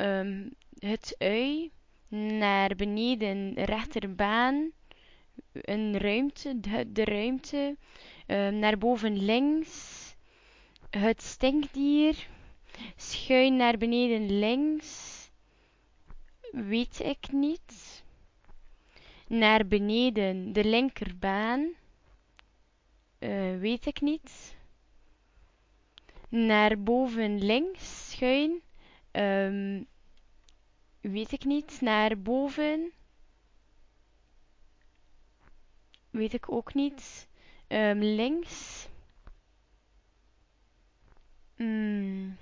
Het ui. Naar beneden rechterbaan. Een ruimte, de ruimte. Naar boven links. Het stinkdier. Schuin naar beneden links. Weet ik niet. Naar beneden de linkerbaan. Weet ik niet. Naar boven links schuin. Weet ik niet. Naar boven. Weet ik ook niet. Links.